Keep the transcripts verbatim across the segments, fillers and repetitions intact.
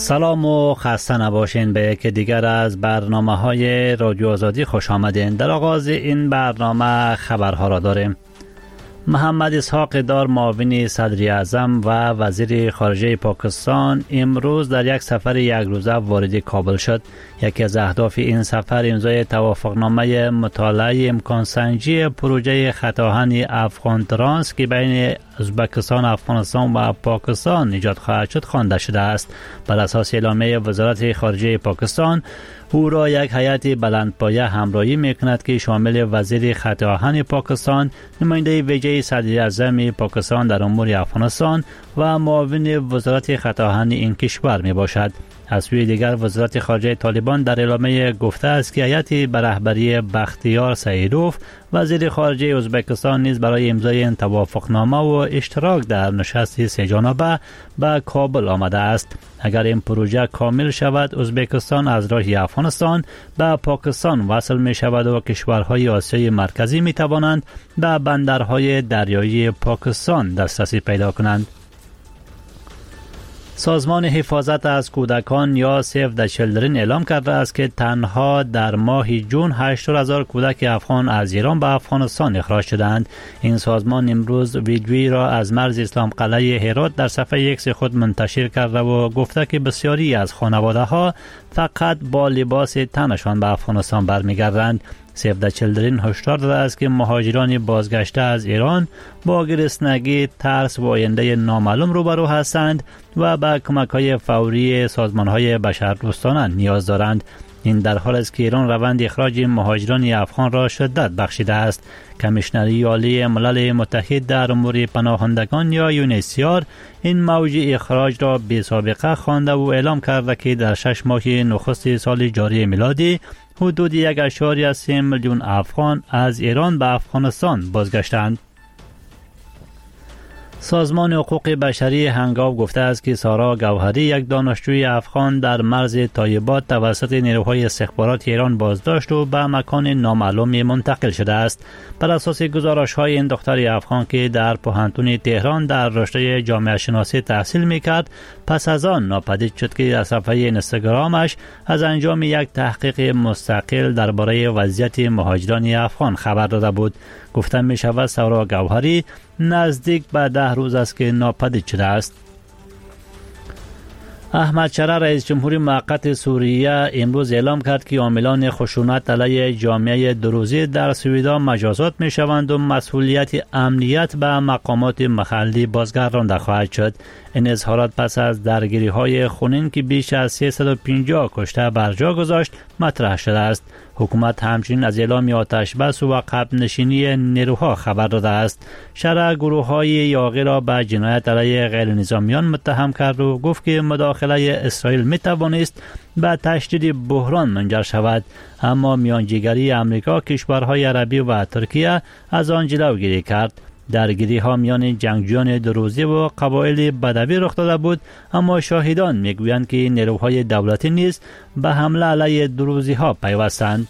سلام و خسته نباشین به یکی دیگر از برنامه های رادیو آزادی خوش آمدین. در آغاز این برنامه خبرها را داریم. محمد اسحاق دار معاون صدر اعظم و وزیر خارجه پاکستان امروز در یک سفر یک روزه وارد کابل شد. یکی از اهداف این سفر امضای توافقنامه مطالعه امکان سنجی پروژه خط آهن افغان ترانس که بین ازبکستان، افغانستان و پاکستان ایجاد خواهد شد خوانده شده است. بر اساس اعلامیه وزارت خارجه پاکستان، او را یک هیئت بلندپایه همراهی میکند که شامل وزیر خط آهن پاکستان، نماینده ویژه صدر اعظم پاکستان در امور افغانستان و معاون وزارت خط آهن این کشور می باشد. از سوی دیگر وزارت خارجه طالبان در اعلامیه گفته است که هیئت به رهبری بختیار سعیدوف، وزیر خارجه ازبکستان، نیز برای امضای این توافقنامه و اشتراک در نشست سه جانبه به کابل آمده است. اگر این پروژه کامل شود، ازبکستان از راه افغانستان به پاکستان وصل می شود و کشورهای آسیای مرکزی می توانند به بندرهای دریایی پاکستان دسترسی پیدا کنند. سازمان حفاظت از کودکان یا سیو د چیلدرن اعلام کرده است که تنها در ماه جون هشتاد هزار کودک افغان از ایران به افغانستان اخراج شدند. این سازمان امروز ویدیویی را از مرز اسلام قلعه هرات در صفحه ایکس خود منتشر کرده و گفته که بسیاری از خانواده ها فقط با لباس تنشان به افغانستان برمیگردند. سیو د چیلدرن هشدار داده است که مهاجران بازگشته از ایران با گرسنگی، ترس و آینده نامعلوم روبرو هستند و به کمک‌های فوری سازمان‌های بشردوستانه نیاز دارند. این در حال است که ایران روند اخراج مهاجران افغان را شدت بخشیده است. کمیشنری عالی ملل متحد در امور پناهندگان یا یونیسیار این موج اخراج را بی سابقه خوانده و اعلام کرده که در شش ماه نخست سال جاری میلادی حدود یک اشاری سه میلیون افغان از ایران به افغانستان بازگشتند. سازمان حقوق بشری هنگاو گفته است که سارا گوهری، یک دانشجوی افغان، در مرز طایبات توسط نیروهای استخبارات ایران بازداشت و به مکان نامعلومی منتقل شده است. بر اساس گزارش‌های این دختر افغان که در پوهنتون تهران در رشته جامعه شناسی تحصیل می‌کرد، پس از آن ناپدید شد که از صفحه اینستاگرامش از انجام یک تحقیق مستقل درباره وضعیت مهاجران افغان خبر داده بود. گفته می شود سارا گوهری نزدیک به ده روز است که ناپدید شده است. احمد شرع رئیس جمهور موقت سوریه امروز اعلام کرد که عاملان خشونت علیه جامعه دروزی در سویدان مجازات می شوند و مسئولیت امنیت به مقامات محلی بازگردانده خواهد شد. این اظهارات پس از درگیری های خونین که بیش از سیصد و پنجاه کشته بر جا گذاشت مطرح شده است. حکومت همچنین از اعلام آتش بس و عقب نشینی نیروها خبر داده است. شرع گروه های یاغی را به جنایت علیه غیر نظامیان متهم کرد و گفت که مداخله اسرائیل می توانست به تشدید بحران منجر شود، اما میانجیگری امریکا، کشورهای عربی و ترکیه از آن جلوگیری کرد. درگیری ها میان جنگجویان دروزی و قبایل بدوی رخ داده بود، اما شاهدان میگویند که نیروهای دولتی نیز به حمله علیه دروزی ها پیوستند.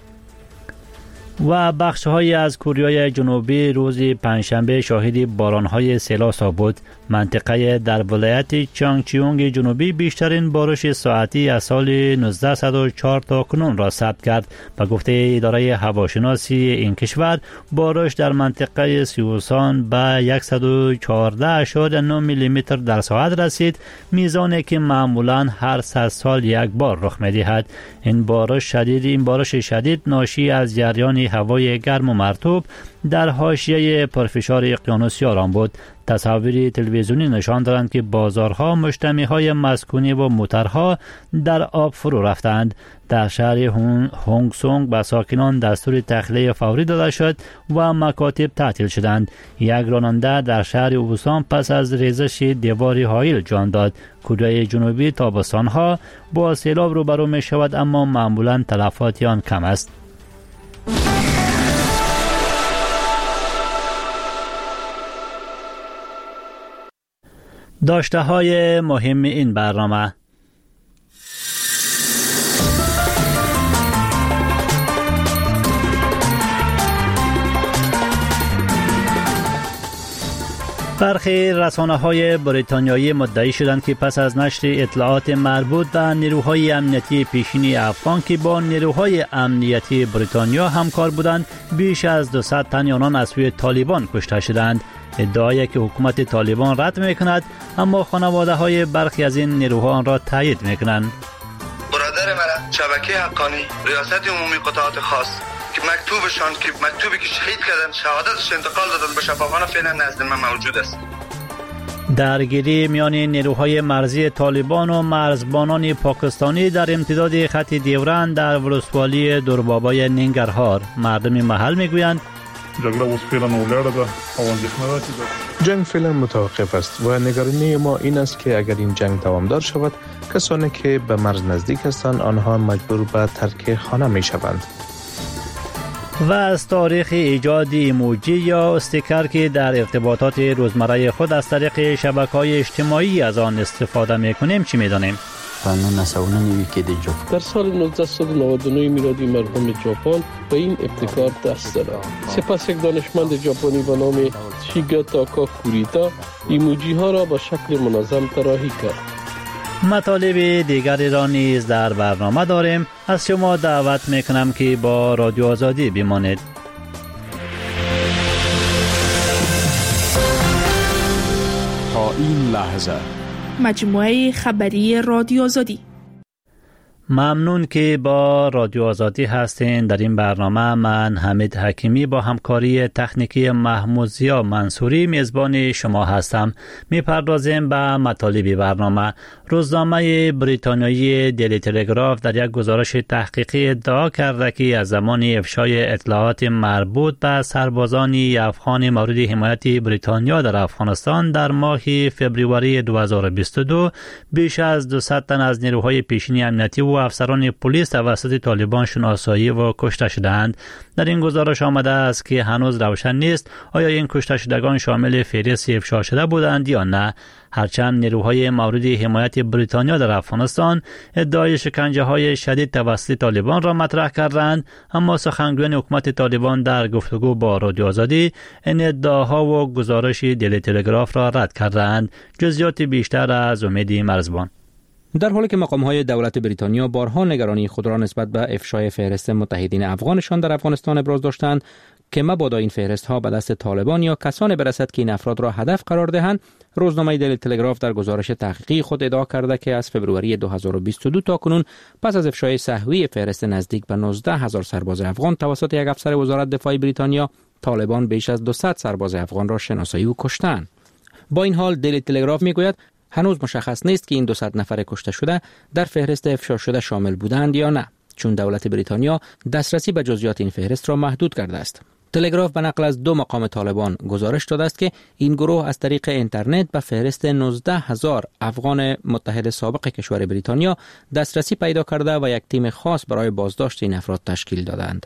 و بخش‌های از کره جنوبی روز پنجشنبه شاهد باران‌های سیلاسا بود. منطقه در ولایت چانگچیونگ جنوبی بیشترین بارش ساعتی از سال نوزده صد و چهار تا کنون را ثبت کرد. به گفته اداره هواشناسی این کشور، بارش در منطقه سیوسان به صد و چهارده اشاریه نه میلیمتر در ساعت رسید، میزانی که معمولاً هر صد سال یک بار رخ می‌دهد. این بارش شدید این بارش شدید ناشی از جریان هوای گرم و مرطوب در حاشیه پرفشار اقیانوس یاران بود. تصاویر تلویزیونی نشان دارند که بازارها، مجتمع‌های مسکونی و موترها در آب فرو رفتند. در شهر هونگ سونگ به ساکنان دستور تخلیه فوری داده شد و مکاتب تعطیل شدند. یک راننده در شهر اوبوسان پس از ریزش دیواری هایل جان داد. کره جنوبی تابستانها با سیلاب روبرو می شود، اما معمولاً تلفات آن کم است. داشته های مهم این برنامه: برخی رسانه‌های بریتانیایی مدعی شدند که پس از نشر اطلاعات مربوط به نیروهای امنیتی پیشین افغان که با نیروهای امنیتی بریتانیا همکار بودند، بیش از دویست تن آنان از سوی طالبان کشته شدند. ادعایی که حکومت طالبان رد می‌کند، اما خانواده‌های برخی از این نیروها آن را تایید می‌کنند. برادر مرا شبکه حقانی ریاست عمومی قطعات خاص که مکتوبشان که مکتوبی که شهید کردن شهادتش انتقال دادن به شفاخانه فعلا نزد من موجود است. درگیری میان نیروهای مرزی طالبان و مرزبانان پاکستانی در امتداد خط دیورند در ولسوالی دوربابای ننگرهار. مردم محل میگویند جنگ فعلا متوقف است و نگرانی ما این است که اگر این جنگ دوامدار شود، کسانی که به مرز نزدیک هستند آنها مجبور به ترک خانه می شوند. و از تاریخ ایجاد ایموجی یا استیکر که در ارتباطات روزمره خود از طریق شبکه‌های اجتماعی از آن استفاده می‌کنیم چی می‌دانیم؟ در سال نوزده نود و نه میلادی مرحوم ژاپن به این ابتکار دست داد. سپس یک دانشمند ژاپنی به نام شیگاتا کاکوریتا ایموجی ها را به شکل منظم طراحی کرد. مطالب دیگری را نیز در برنامه داریم. از شما دعوت میکنم که با رادیو آزادی بمانید. تا این لحظه مجموعه خبری رادیو آزادی. ممنون که با رادیو آزادی هستین. در این برنامه من حمید حکیمی با همکاری تکنیکی محمود زیا منصوری میزبان شما هستم. میپردازیم به مطالب برنامه. روزنامه بریتانیایی دیلی تلگراف در یک گزارش تحقیقی ادعا کرده که از زمان افشای اطلاعات مربوط به سربازان افغان مورد حمایت بریتانیا در افغانستان در ماه فوریه دو هزار و بیست و دو بیش از دویست تن از نیروهای پیشین امنیتی و افسران پلیس توسط طالبان شناسایی و کشته شدند. در این گزارش آمده است که هنوز روشن نیست آیا این کشته شدگان شامل فهرست افشا شده بودند یا نه. هرچند نیروهای مورد حمایت بریتانیا در افغانستان ادعای شکنجه های شدید توسط طالبان را مطرح کردند، اما سخنگویان حکومت طالبان در گفتگو با رادیو آزادی این ادعاها و گزارش دیلی تلگراف را رد کردند. جزئیات بیشتر از امید مرزبان. در حالی که مقام‌های دولت بریتانیا بارها نگرانی خود را نسبت به افشای فهرست متحدین افغانشان در افغانستان ابراز داشتند که مبادا این فهرست‌ها به دست طالبان یا کسانی برسد که این افراد را هدف قرار دهند، روزنامه دیلی تلگراف در گزارش تحقیقی خود ادعا کرده که از فوریه دو هزار و بیست و دو تا کنون پس از افشای سهوی فهرست نزدیک به نوزده هزار سرباز افغان توسط یک افسر وزارت دفاع بریتانیا، طالبان بیش از دویست سرباز افغان را شناسایی و کشتند. با این حال دیلی تلگراف میگوید هنوز مشخص نیست که این دویست نفر کشته شده در فهرست افشا شده شامل بودند یا نه، چون دولت بریتانیا دسترسی به جزئیات این فهرست را محدود کرده است. تلگراف به نقل از دو مقام طالبان گزارش داده است که این گروه از طریق اینترنت به فهرست نوزده هزار افغان متحد سابق کشور بریتانیا دسترسی پیدا کرده و یک تیم خاص برای بازداشت این افراد تشکیل دادند.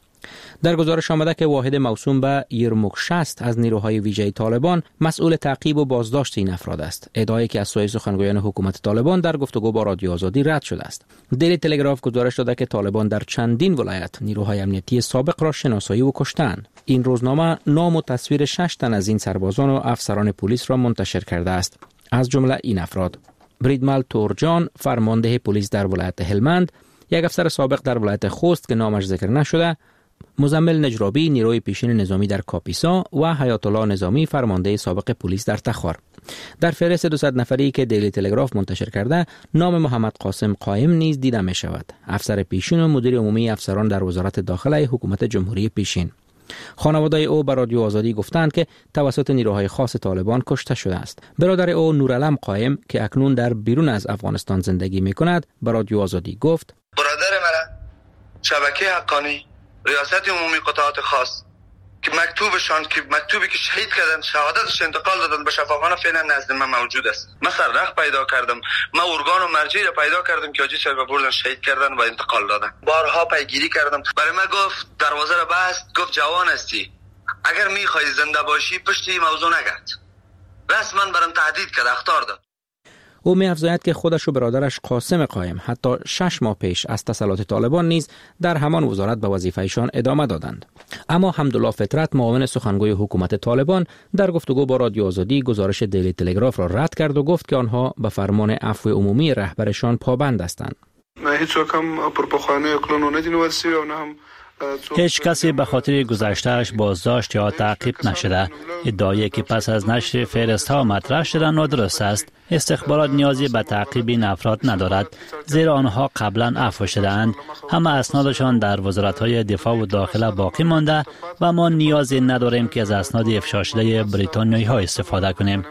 در گزارش آمده که واحد موسوم به یرموک شصت از نیروهای ویژه طالبان مسئول تعقیب و بازداشت این افراد است، ادعایی که از سوی سخنگویان حکومت طالبان در گفتگو با رادیو آزادی رد شده است. دیلی تلگراف گزارش داده که طالبان در چندین ولایت نیروهای امنیتی سابق را شناسایی و کشتند. این روزنامه نام و تصویر شش تن از این سربازان و افسران پلیس را منتشر کرده است، از جمله این افراد: بریدمل تورجان، فرمانده پلیس در ولایت هلمند، یک افسر سابق در ولایت خوست که نامش ذکر نشده، مزمل نجرابی، نیروی پیشین نظامی در کاپیسا و حیات الله نظامی، فرمانده سابق پلیس در تخار. در فهرست دویست نفری که دیلی تلگراف منتشر کرده نام محمد قاسم قائم نیز دیده می شود، افسر پیشین و مدیر عمومی افسران در وزارت داخله حکومت جمهوری پیشین. خانواده او به رادیو آزادی گفتند که توسط نیروهای خاص طالبان کشته شده است. برادر او نورعلم قائم که اکنون در بیرون از افغانستان زندگی می کند به رادیو آزادی گفت: برادر من شبکه حقانی ریاست عمومی قطعات خاص که مکتوبشان که مکتوبی که شهید کردن شهادتش انتقال دادن به شفاخانه فعلا نزد من موجود است. من سرنخ پیدا کردم، من ارگان و مرجعی را پیدا کردم که آجی سر بردن شهید کردن و انتقال دادن. بارها پیگیری کردم، برای من گفت دروازه را بست، گفت جوان هستی، اگر میخوای زنده باشی پشت این موضوع نگرد. رسما برام تهدید کرد، اخطار داد. او می‌افزاید که خودش و برادرش قاسم قائم حتی شش ماه پیش از تسلط طالبان نیز در همان وزارت به وظیفه‌شان ادامه دادند. اما حمدالله فطرت معاون سخنگوی حکومت طالبان در گفتگو با رادیو آزادی گزارش دیلی تلگراف را رد کرد و گفت که آنها به فرمان عفو عمومی رهبرشان پابند هستند. هیچ کسی به خاطر گذشتهش بازداشت یا تعقیب نشده. ادعایی که پس از نشر فهرست ها مطرح شده نادرست است. استخبارات نیازی به تعقیب این افراد ندارد، زیرا آنها قبلا عفو شده‌اند. همه اسنادشان در وزارت‌های دفاع و داخله باقی مانده و ما نیازی نداریم که از اسناد افشا شده بریتانیایی ها استفاده کنیم.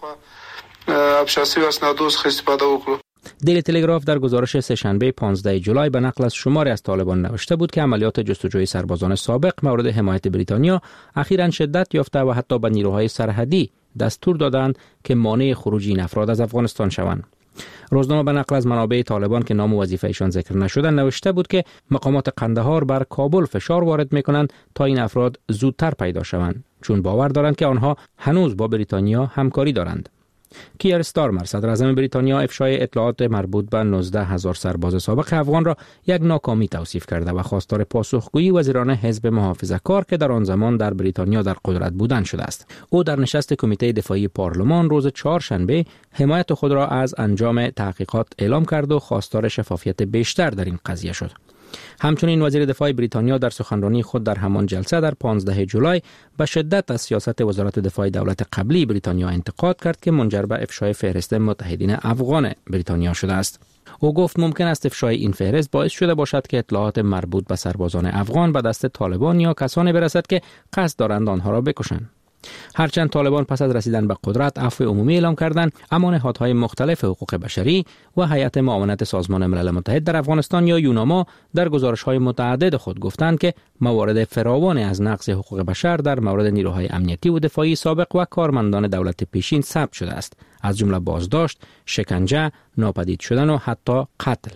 دیلی تلگراف در گزارش سه‌شنبه پانزده جولای به نقل از شماری از طالبان نوشته بود که عملیات جستجوی سربازان سابق مورد حمایت بریتانیا اخیراً شدت یافته و حتی به نیروهای سرحدی دستور دادند که مانع خروج این افراد از افغانستان شوند. روزنامه به نقل از منابع طالبان که نام و وظیفه‌شان ذکر نشده نوشته بود که مقامات قندهار بر کابل فشار وارد می‌کنند تا این افراد زودتر پیدا شوند، چون باور دارند که آنها هنوز با بریتانیا همکاری دارند. کیر استارمر صدر اعظم بریتانیا افشای اطلاعات مربوط به نوزده هزار سرباز سابق افغان را یک ناکامی توصیف کرده و خواستار پاسخگویی وزیران حزب محافظه‌کار که در آن زمان در بریتانیا در قدرت بودند شده است. او در نشست کمیته دفاعی پارلمان روز چهارشنبه حمایت خود را از انجام تحقیقات اعلام کرد و خواستار شفافیت بیشتر در این قضیه شد. همچنین وزیر دفاع بریتانیا در سخنرانی خود در همان جلسه در پانزده جولای به شدت از سیاست وزارت دفاع دولت قبلی بریتانیا انتقاد کرد که منجر به افشای فهرست متحدین افغان بریتانیا شده است. او گفت ممکن است افشای این فهرست باعث شده باشد که اطلاعات مربوط به سربازان افغان به دست طالبان یا کسانی برسد که قصد دارند آنها را بکشند. هرچند طالبان پس از رسیدن به قدرت عفو عمومی اعلام کردند، اما نهادهای مختلف حقوق بشری و هیئت معاونت سازمان ملل متحد در افغانستان یا یوناما در گزارش‌های متعدد خود گفتند که موارد فراوانی از نقض حقوق بشر در مورد نیروهای امنیتی و دفاعی سابق و کارمندان دولت پیشین ثبت شده است، از جمله بازداشت، شکنجه، ناپدید شدن و حتی قتل.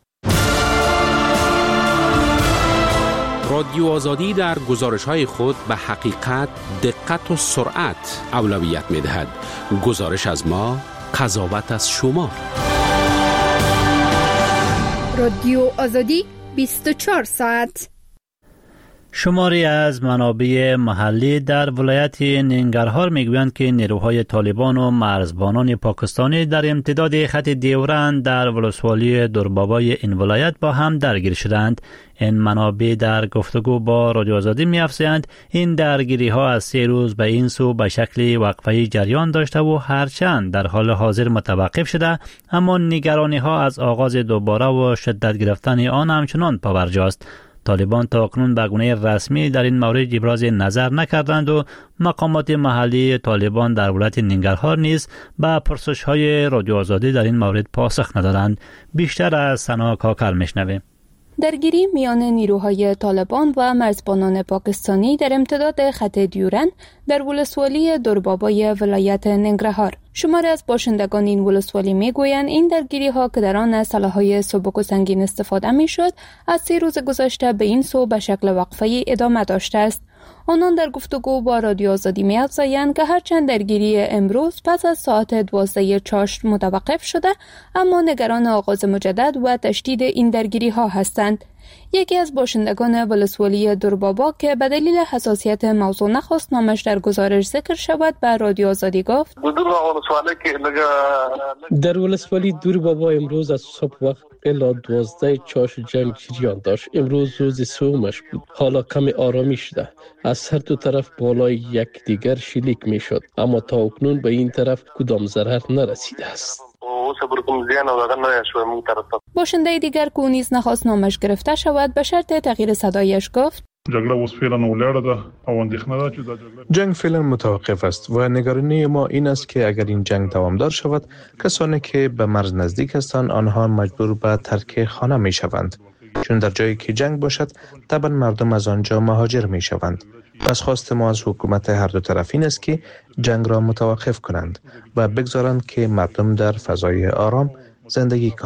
رادیو آزادی در گزارش‌های خود به حقیقت، دقت و سرعت اولویت می‌دهد. گزارش از ما، قضاوت از شما. رادیو آزادی بیست و چهار ساعت. شماری از منابع محلی در ولایت ننگرهار میگویند که نیروهای طالبان و مرزبانان پاکستانی در امتداد خط دیورند در ولسوالی دربابای این ولایت با هم درگیر شدند. این منابع در گفتگو با رادیو آزادی می‌افزایند این درگیری ها از سه روز به این سو به شکل وقفه‌ای جریان داشته و هرچند در حال حاضر متوقف شده، اما نگرانی ها از آغاز دوباره و شدت گرفتن آن همچنان پابرجاست. طالبان تا اکنون به گونه رسمی در این مورد ابراز نظر نکردند و مقامات محلی طالبان در ولایت ننگرهار نیز به پرسش‌های رادیو آزادی در این مورد پاسخ ندادند. بیشتر از سنا کاکر میشنویم. درگیری میان نیروهای طالبان و مرزبانان پاکستانی در امتداد خط دیورند در ولسوالی دربابای ولایت ننگرهار. شماری از باشندگان این ولسوالی میگویند این درگیری ها که در آن سلاح‌های سبک و سنگین استفاده میشد از سه روز گذشته به این سو به شکل وقفه‌ای ادامه داشته است. آنان در گفتگو با رادیو آزادی می‌افزایند که هرچند درگیری امروز پس از ساعت دوازده چاشت متوقف شده، اما نگران آغاز مجدد و تشدید این درگیری ها هستند. یکی از باشندگان ولسوالی دربابا که به دلیل حساسیت موضوع نخواست نامش در گزارش ذکر شود به رادیو آزادی گفت: در ولسوالی دربابا امروز از صبح وقت الا دوازده چاش جنگ جریان داشت. امروز روز سومش بود. حالا کمی آرامی شده. از هر دو طرف بالای یک دیگر شلیک می شد، اما تا اکنون به این طرف کدام ضرر نرسیده است. باشنده دیگر که او نیز نخواست نامش گرفته شود به شرط تغییر صدایش گفت: جنگ فعلا متوقف است و نگرانی ما این است که اگر این جنگ دوامدار شود، کسانی که به مرز نزدیک هستند آنها مجبور به ترک خانه می شوند، چون در جایی که جنگ باشد طبعا مردم از آنجا مهاجر می شوند. پس خواست ما از حکومت هر دو طرف این است که جنگ را متوقف کنند و بگذارند که مردم در فضای آرام زندگی کنند.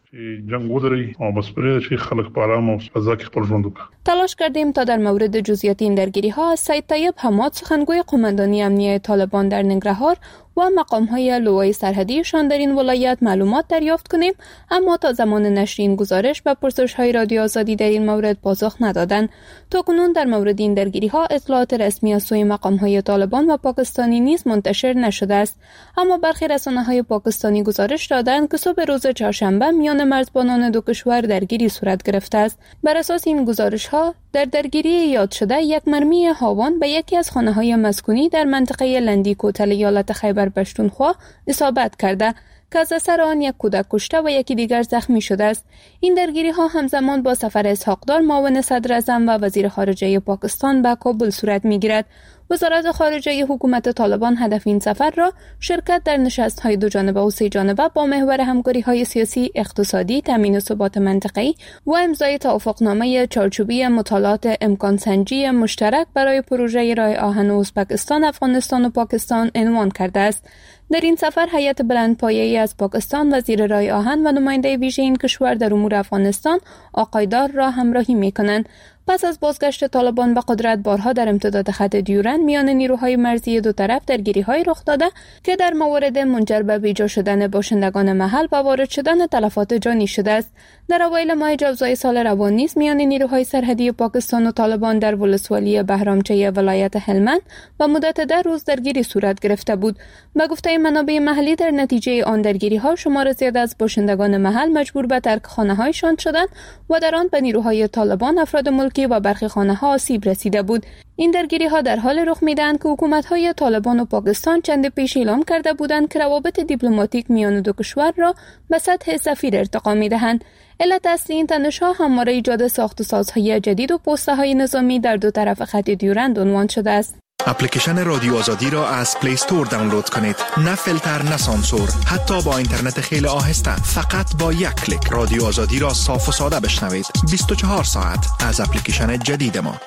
تلاش کردیم تا در مورد جزئیات این درگیری ها از سید طیب حماد سخنگوی قماندانی امنیه طالبان در ننگرهار و مقام های لوای سرحدیشان در این ولایت معلومات دریافت کنیم، اما تا زمان نشر این گزارش و پرسش های رادیو آزادی در این مورد پاسخ ندادند. تا کنون در مورد این درگیری ها اطلاعات رسمی از سوی مقام های طالبان و پاکستانی نیز منتشر نشده است، اما برخی رسانه های پاکستانی گزارش دادند که صبح روز چهارشنبه میان مرزبانان دو کشور درگیری صورت گرفته است. بر اساس این گزارش ها در درگیری یاد شده یک مرمی هاوان به یکی از خانه های مسکونی در منطقه لندی کوتل ایالت خیبر پشتونخوا اصابت کرده که از اثر آن یک کودک کشته و یکی دیگر زخمی شده است. این درگیری ها همزمان با سفر اسحاق‌دار معاون صدر اعظم و وزیر خارجه پاکستان به کابل صورت می‌گیرد. وزارت خارجه حکومت طالبان هدف این سفر را شرکت در نشست‌های دو جانبه و سه جانبه با محور همکاری‌های سیاسی، اقتصادی، تامین ثبات منطقه‌ای و امضای توافقنامه چارچوبی مطالعات امکان سنجی مشترک برای پروژه راه آهن ازبکستان، افغانستان و پاکستان عنوان کرده است. در این سفر هیئت بلندپایه‌ای از پاکستان، وزیر راه آهن و نماینده ویژه این کشور در امور افغانستان آقای دار را همراهی می‌کنند. پس از بازگشت طالبان به قدرت بارها در امتداد خط دیورند میان نیروهای مرزی دو طرف درگیری‌های رخ داده که در موارد منجر به بیجا شدن باشندگان محل و وارد شدن تلفات جانی شده است. در اوایل ماه جوزای سال روان نیز میان نیروهای سرحدی پاکستان و طالبان در ولسوالی بهرامچه ولایت هلمند و مدت ده روز درگیری صورت گرفته بود. به گفته منابع محلی در نتیجه آن درگیری‌ها شمار زیاد از باشندگان محل مجبور به ترک خانه‌هایشان شدند و در آن به نیروهای طالبان افراد ملکی و برخی خانه‌ها آسیب رسیده بود. این درگیری‌ها در حال رخ می‌دهند که حکومت‌های طالبان و پاکستان چند پیش اعلام کرده بودند که روابط دیپلماتیک میان دو کشور را به سطح سفیر ارتقا می‌دهند. علت اصلی این تنش‌ها همواره ایجاد ساخت‌وسازهای جدید و پست‌های نظامی در دو طرف خط دیورند عنوان شده است. اپلیکیشن رادیو آزادی را از پلی استور دانلود کنید. نه فیلتر، نه سانسور، حتی با اینترنت خیلی آهسته. فقط با یک کلیک رادیو آزادی را صاف و ساده بشنوید. بیست و چهار ساعت از اپلیکیشن جدید ما.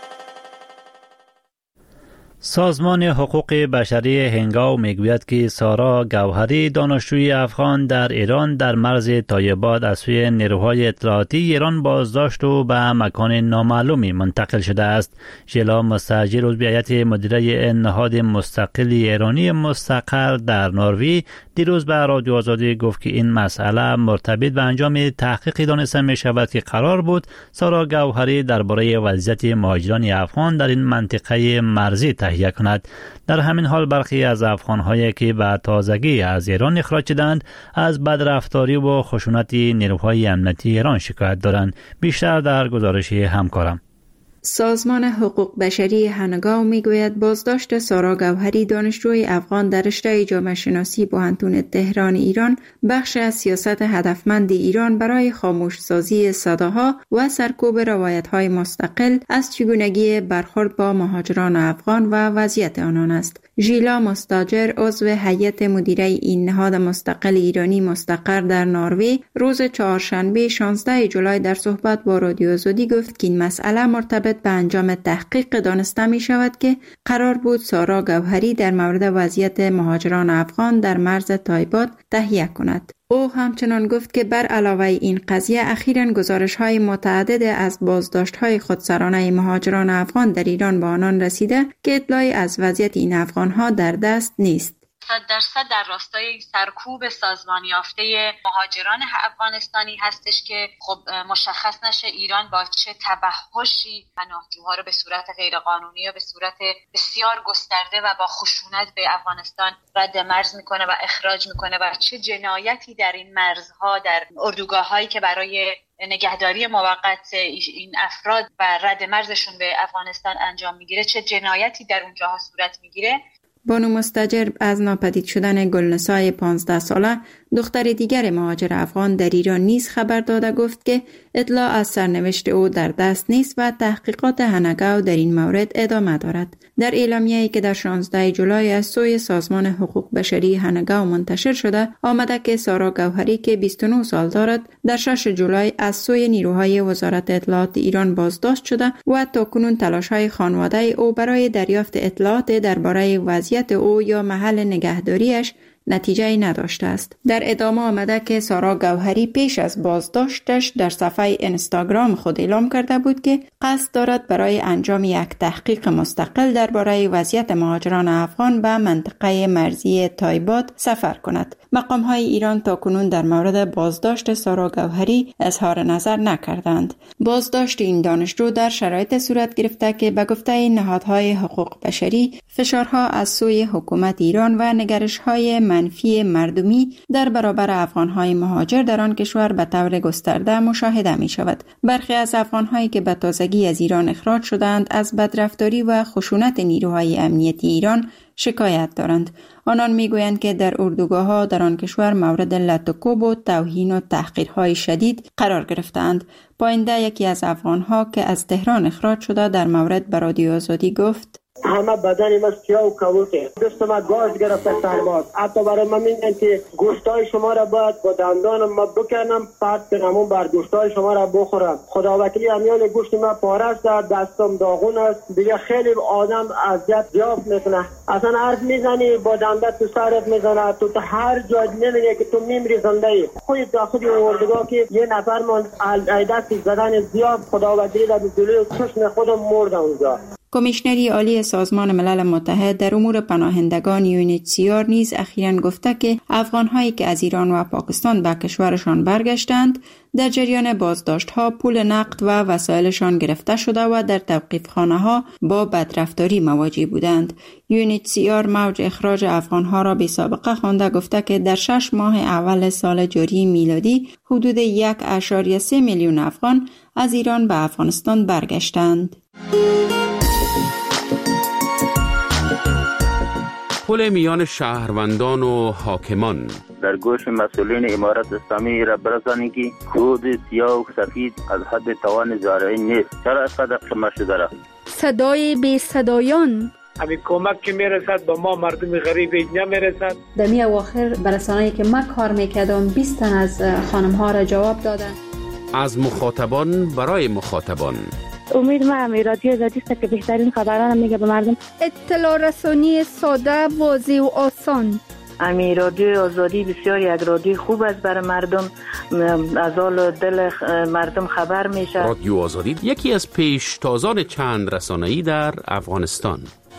سازمان حقوق بشری هنگاو میگوید که سارا گوهری، دانشجوی افغان در ایران در مرز طایباد از سوی نیروهای اطلاعاتی ایران بازداشت و به مکان نامعلومی منتقل شده است. ژیلا مستاجر عضو هیئت مدیره نهاد مستقل ایرانی مستقر در نروژ دیروز به رادیو آزادی گفت که این مسئله مرتبط به انجام تحقیقی دانسته می شود که قرار بود سارا گوهری درباره وضعیت مهاجران افغان در این منطقه مرزی تهیه کند. در همین حال برخی از افغان‌هایی که به تازگی از ایران اخراج شدند از بدرفتاری و خشونت نیروهای امنیتی ایران شکایت دارند. بیشتر در گزارش همکارم. سازمان حقوق بشری هنگاو میگوید بازداشت سارا گوهری، دانشجوی افغان در رشته جامعه شناسی بوهنتون تهران ایران، بخش از سیاست هدفمند ایران برای خاموشسازی صداها و سرکوب روایت‌های مستقل از چگونگی برخورد با مهاجران افغان و وضعیت آنان است. ژیلا مستاجر عضو هیئت مدیره این نهاد مستقل ایرانی مستقر در نروژ روز چهارشنبه شانزده جولای در صحبت با رادیو آزادی گفت که این مسئله مرتبط به انجام تحقیق دانسته می شود که قرار بود سارا گوهری در مورد وضعیت مهاجران افغان در مرز طایباد تهیه کند. او همچنان گفت که بر علاوه این قضیه اخیراً گزارش‌های متعدد از بازداشت‌های خودسرانه مهاجران افغان در ایران به آنان رسیده که اطلاعی از وضعیت این افغان‌ها در دست نیست. صد درصد در راستای سرکوب سازمان یافته مهاجران افغانستانی هستش که خب مشخص نشه ایران با چه تبهشی پناهجوها رو به صورت غیرقانونی یا به صورت بسیار گسترده و با خشونت به افغانستان رد مرز میکنه و اخراج میکنه و چه جنایتی در این مرزها، در اردوگاه‌هایی که برای نگهداری موقت این افراد و رد مرزشون به افغانستان انجام میگیره، چه جنایتی در اونجاها صورت میگیره. بانو مستاجر از ناپدید شدن گلنسای پانزده ساله دختر دیگر مهاجر افغان در ایران نیز خبر داده گفت که اطلاع از سرنوشت او در دست نیست و تحقیقات هنگاو در این مورد ادامه دارد. در اعلامیه‌ای که در شانزده جولای از سوی سازمان حقوق بشری هنگاو منتشر شده آمده که سارا گوهری که بیست و نه سال دارد در شش جولای از سوی نیروهای وزارت اطلاعات ایران بازداشت شده و تاکنون تلاش‌های خانواده او برای دریافت اطلاعات درباره وضعیت او یا محل نگهداریش نتیجه نداشته است. در ادامه آمده که سارا گوهری پیش از بازداشتش در صفحه اینستاگرام خود اعلام کرده بود که قصد دارد برای انجام یک تحقیق مستقل درباره وضعیت مهاجران افغان به منطقه مرزی تایباد سفر کند. مقام‌های ایران تاکنون در مورد بازداشت سارا گوهری اظهار نظر نکردند. بازداشت این دانشجو در شرایط صورت گرفته که به گفته نهادهای حقوق بشری فشارها از سوی حکومت ایران و نگرش‌های منفی مردمی در برابر افغان‌های مهاجر در آن کشور به طور گسترده مشاهده می‌شود. برخی از افغان‌هایی که به تازگی از ایران اخراج شدند از بدرفتاری و خشونت نیروهای امنیتی ایران شکایت دارند. آنان میگویند که در اردوگاه‌ها در آن کشور مورد لط و کوب و توهین و تحقیرهای شدید قرار گرفتند. پاینده یکی از افغان‌ها که از تهران اخراج شده در مورد به رادیو آزادی گفت: همه بدن ما سیاه و کبوته، دست ما گاز گرفته سرباز. حتی برای من میگن که گوشتای شما را باید با دندانم ما بکنم، پس کنمون بر گوشتای شما را بخورم. خدا وکیلی امیال گوشت ما پاره است، دستم داغون است. دیگه خیلی آدم اذیت یافت میکنه. اصلا حرف میزنی با دنده تو سرت میزنه، تو هر جا نمیگه که تو میمری زنده ای. خودت داخل اردوگاه که یه نفر من دستی زدن زیاد، خدا وکیلی در جلوی چشم خودم مردم اونجا. کمیشنری عالی سازمان ملل متحد در امور پناهندگان یو ان اچ سی آر نیز اخیراً گفته که افغان‌هایی که از ایران و پاکستان به کشورشان برگشتند در جریان بازداشت‌ها پول نقد و وسایلشان گرفته شده و در توقیف‌خانه‌ها با بدرفتاری مواجه بودند. یو ان اچ سی آر موج اخراج افغان‌ها را بی سابقه خوانده گفته که در شش ماه اول سال جاری میلادی حدود یک ممیز سه میلیون افغان از ایران به افغانستان برگشتند. پل میان شهروندان و حاکمان در گوش مسئولین امارت اسلامی را برسانید که خود سیاه و سفید از حد توان زارعی نیست. چرا از قدر شما شده را؟ صدای بی صدایان همین کمک که میرسد با ما مردم غریب اینجا میرسد. در می اواخر برسانه‌ای که من کار میکردم بیست تن از خانم ها را جواب دادن. از مخاطبان برای مخاطبان. امید ما رادیو آزادی است که بهترین خبران میگه به مردم. اطلاع رسانی ساده، واضح و آسان. امی رادیو آزادی بسیار یک رادیو خوب است برای مردم، از حال دل مردم خبر میشه. رادیو آزادی یکی از پیشتازان چند رسانه‌ای در افغانستان.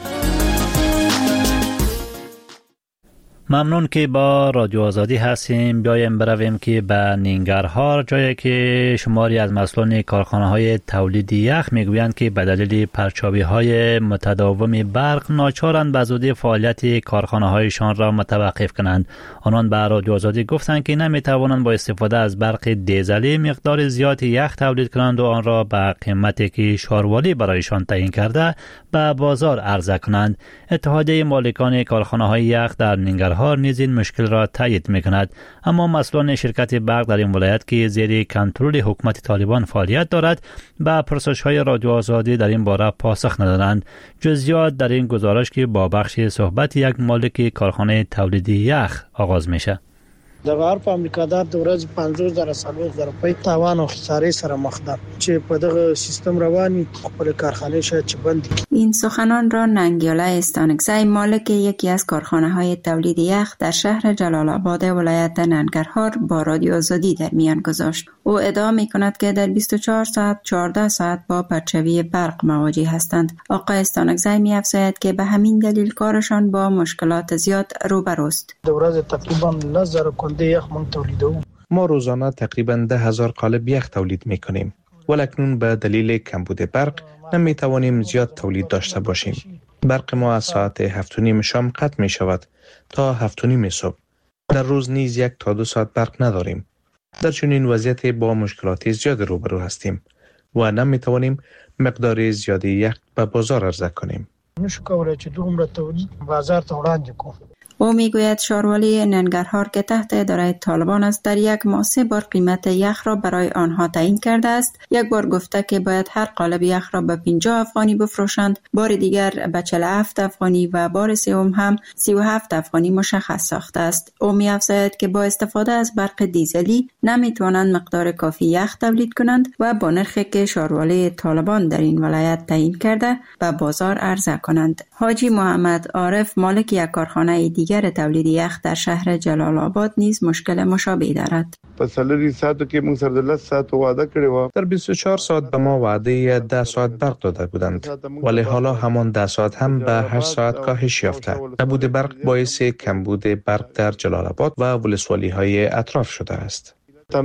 ممنون که با رادیو آزادی هستیم. بیایم برویم که به ننگرهار، جایی که شماری از مسئولان کارخانه‌های تولید یخ میگویند که به دلیل پرچاوی‌های متداوم برق ناچارند به زودی فعالیت کارخانه‌هایشان را متوقف کنند. آنان به رادیو آزادی گفتند که نمی‌توانند با استفاده از برق دیزلی مقدار زیادی یخ تولید کنند و آن را به قیمتی که شاروالی برایشان تعیین کرده به بازار عرضه کنند. اتحادیه مالکان کارخانه‌های یخ در ننگرهار نیز این مشکل را تایید می‌کند، اما مسئولان شرکت برق در این ولایت که زیر کنترل حکومت طالبان فعالیت دارد به پرسش‌های رادیو آزادی در این باره پاسخ ندادند. جزئیات در این گزارش که با بخش صحبت یک مالک کارخانه تولید یخ آغاز میشه. د بهر په امریکا دا د ورځې پنځوس زره څلوېښت زره روپۍ تاوان او خسارې سره مخ ده چې په دغه سیستم رواني خپل کارخانه شاید چې بند کړي. این سخنان را ننگیاله استانکزی، مالک یکی از کارخانه‌های تولید یخ در شهر جلال آباد ولایت ننگرهار با رادیو آزادی در میان گذاشت. او ادعا می‌کند که در بیست و چهار ساعت چهارده ساعت با پرچاوی برق مواجه هستند. آقای استانکزی می‌افزاید که به همین دلیل کارشان با مشکلات زیاد روبروست. د ورځې تقریبا نظر ما روزانه تقریباً ده هزار قالب یخ تولید می کنیم. ولکنون به دلیل کمبود برق نمی توانیم زیاد تولید داشته باشیم. برق ما از ساعت هفت و نیم شام قطع می شود تا هفت و نیم صبح. در روز نیز یک تا دو ساعت برق نداریم. در چنین وضعیت با مشکلات زیاد روبرو هستیم و نمی توانیم مقدار زیادی یخ به بازار عرضه کنیم. نشو کولای چې دومره تولید بازار ته وړاندې کوو. او میگوید شاروالی ننگرهار که تحت اداره طالبان است در یک ماه سه بار قیمت یخ را برای آنها تعیین کرده است. یک بار گفته که باید هر قالب یخ را به پنجاه افغانی بفروشند، بار دیگر به چهل و هفت افغانی و بار سوم هم سی و هفت افغانی مشخص ساخته است. او می‌افزاید که با استفاده از برق دیزلی نمیتوانند مقدار کافی یخ تولید کنند و با نرخی که شاروالی طالبان در این ولایت تعیین کرده به بازار عرضه کنند. حاجی محمد عارف، مالک یک کارخانه دیگر دیگر تولید یخ در شهر جلال آباد نیز مشکل مشابه دارد. پسلری ساعتو که من سردلت ساعت وعده کردیم. در بیست و چهار ساعت به ما وعده ده ساعت برق داده بودند، ولی حالا همان ده ساعت هم به هشت ساعت کاهش یافته. نبود برق باعث کمبود برق در جلال آباد و ولسوالی های اطراف شده است.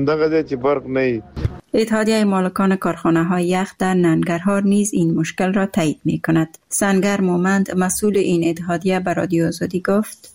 اتحادیه مالکان کارخانه های یخ در ننگرهار نیز این مشکل را تایید می کند. سنگر مومند مسئول این اتحادیه به رادیو آزادی گفت: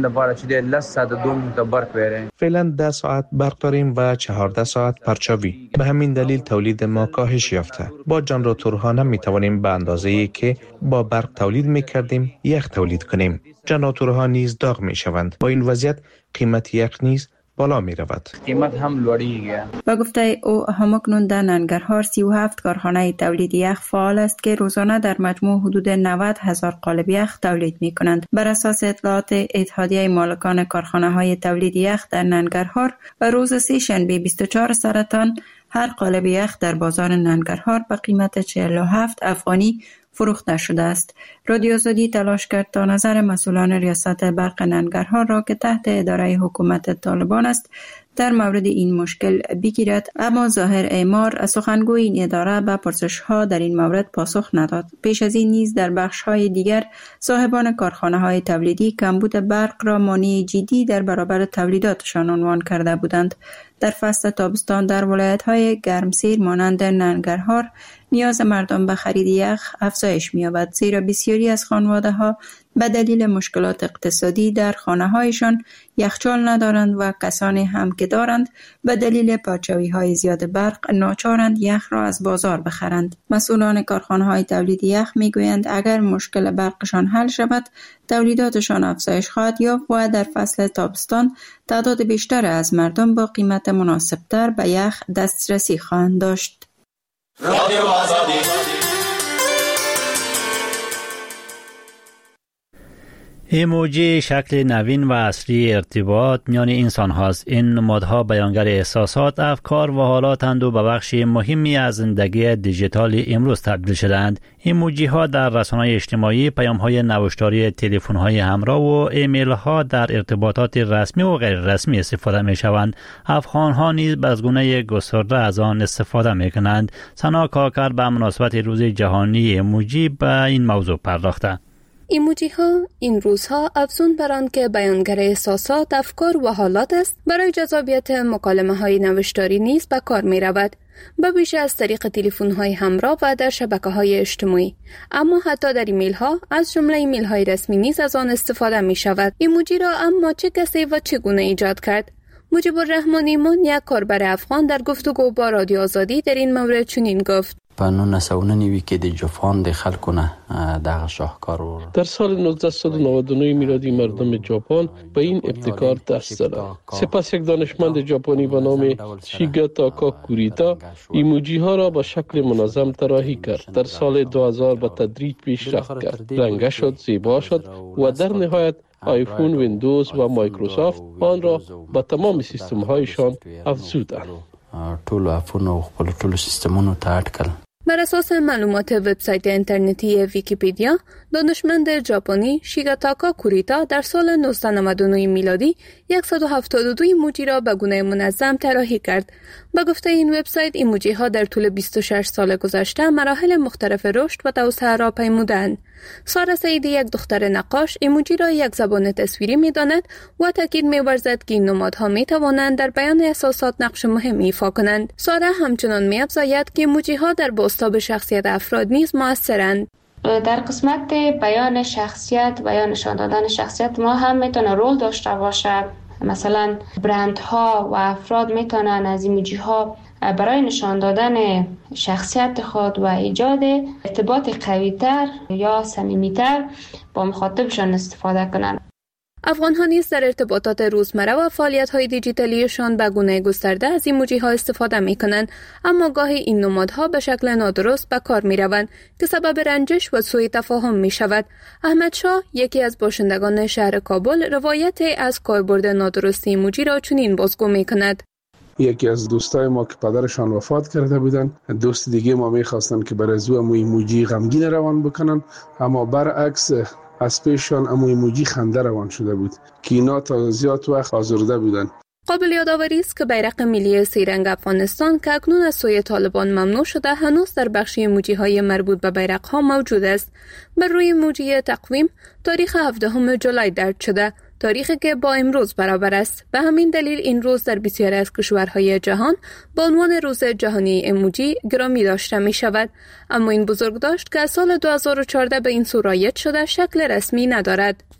فعلا ده ساعت برق داریم و چهارده ساعت پرچاوی. به همین دلیل تولید ما کاهش یافته. با جنراتورها نمی توانیم به اندازه‌ای که با برق تولید می کردیم یخ تولید کنیم. جنراتورها نیز داغ می شوند. با این وضعیت قیمت یخ نیز بالا می رود. قیمت هم لوړیږي. با گفته او همکنون در ننگرهار سی و هفت کارخانه تولید یخ فعال است که روزانه در مجموع حدود نود هزار قالب یخ تولید می کنند. بر اساس اطلاعات اتحادیه مالکان کارخانه های تولید یخ در ننگرهار، روز سه شنبه بیست و چهار سرطان هر قالب یخ در بازار ننگرهار به قیمت چهل و هفت افغانی فروخته شده است. رادیو آزادی تلاش کرد تا نظر مسئولان ریاست برق ننگرهار را که تحت اداره حکومت طالبان است در مورد این مشکل بگیرد، اما ظاهر اعمار سخنگوی این اداره به پرسش‌ها در این مورد پاسخ نداد. پیش از این نیز در بخش‌های دیگر صاحبان کارخانه‌های تولیدی کمبود برق را مانع جدی در برابر تولیداتشان عنوان کرده بودند. در فصل تابستان در ولایت‌های گرمسیر مانند ننگرهار نیاز مردم به خرید یخ افزایش می‌یابد، زیرا بسیاری از خانواده‌ها به دلیل مشکلات اقتصادی در خانه‌هایشان یخچال ندارند و کسانی هم که دارند به دلیل پرچاوی‌های زیاد برق ناچارند یخ را از بازار بخرند. مسئولان کارخانه‌های تولید یخ می‌گویند اگر مشکل برقشان حل شود، تولیداتشان افزایش خواهد یافت و در فصل تابستان تعداد بیشتر از مردم با قیمت مناسب‌تر به یخ دسترسی خواهند داشت. رادیو آزادی. ایموجی شکل نوین و اصلی ارتباط میان انسان هاست. این نمادها بیانگر احساسات، افکار و حالاتند و به بخش مهمی از زندگی دیجیتال امروز تبدیل شدند. ایموجی ها در رسانه‌های اجتماعی، پیام های نوشتاری تلفن های همراه و ایمیل ها در ارتباطات رسمی و غیر رسمی استفاده می شوند. افغان ها نیز از گونه گسترده از آن استفاده می کنند. سنا کاکر به مناسبت روز جهانی ایموجی به این موضوع پرداخته. ایموجی ها این روزها افزون بر آن که بیانگر احساسات، افکار و حالات است، برای جذابیت مکالمه های نوشتاری نیز به کار می رود، به ویژه از طریق تلفن های همراه و در شبکه های اجتماعی. اما حتی در ایمیل ها، از جمله ایمیل های رسمی نیز از آن استفاده می شود. ایموجی را اما چه کسی و چگونه ایجاد کرد؟ مجیب الرحمن ایمان، یک کاربر افغان، در گفتگو با رادیو آزادی در این مورد چنین گفت: په نولس سوه نوي کې د جاپان د خلکو نه دغه شاهکار. در سال نوزده و نود و نه میلادی مردم ژاپن به این ابتکار دست زدند. سپس یک دانشمند ژاپنی به نام شیگاتا کوریتا ایموجی ها را به شکل منظم طراحی کرد. در سال دو هزار به تدریج پیشرفت کرد، رنگه شد، زیبا شد و در نهایت آیفون، ویندوز و مایکروسافت آن را به تمام سیستم هایشان افزودند. ټول آیفون او خپل ټول سیستمونو ته اډ کړل. بر اساس معلومات وبسایت اینترنتی ویکیپدیا، دانشمند ژاپنی شیگاتاکا کوریتا در سال نوزده و نود و نه میلادی صد و هفتاد و دو ایموجی را به گونه منظم طراحی کرد. به گفته این وبسایت، ایموجی ها در طول بیست و شش سال گذشته مراحل مختلف رشد و توسعه را پیمودند. سارا سعیدی، یک دختر نقاش، ایموجی را یک زبان تصویری می‌داند و تاکید می‌ورزد که این نمادها می‌توانند در بیان احساسات نقش مهمی ایفا کنند. سارا همچنان می‌افزاید که ایموجی ها در بازتاب شخصیت افراد نیز مؤثرند. در قسمت بیان شخصیت و یا نشان دادن شخصیت ما هم میتونه رول داشته باشه. مثلا برندها و افراد میتونن از ایموجی ها برای نشان دادن شخصیت خود و ایجاد ارتباط قوی‌تر یا صمیمی‌تر با مخاطبشان استفاده کنند. افغان ها نیز در ارتباطات روزمره و فعالیت های دیجیتالیشان به گونه گسترده از ایموجی ها استفاده می کنند، اما گاهی این نمادها به شکل نادرست به کار می روند که سبب رنجش و سوء تفاهم می شود. احمد شاه، یکی از باشندگان شهر کابل، روایت از کاربرد نادرست ایموجی را چنین بازگو می کند. یکی از دوستای ما که پدرشان وفات کرده بودن، دوست دیگه ما میخواستن که برای زو مو ایموجی غمگین روان بکنن، اما برعکس از پیششان اما ایموجی خنده روان شده بود که اینا تا زیاد وقت آزرده بودن. قابل یادآوری است که بیرق ملی سه رنگ افغانستان که اکنون از سوی طالبان ممنوع شده هنوز در بخش ایموجی های مربوط به بیرق ها موجود است. بر روی ایموجی تقویم تاریخ هفدهم ژولای درج شده، تاریخی که با امروز برابر است. به همین دلیل این روز در بسیاری از کشورهای جهان با عنوان روز جهانی ایموجی گرامی داشته می شود. اما این بزرگداشت که از سال دو هزار و چهارده به این سو رایج شده شکل رسمی ندارد.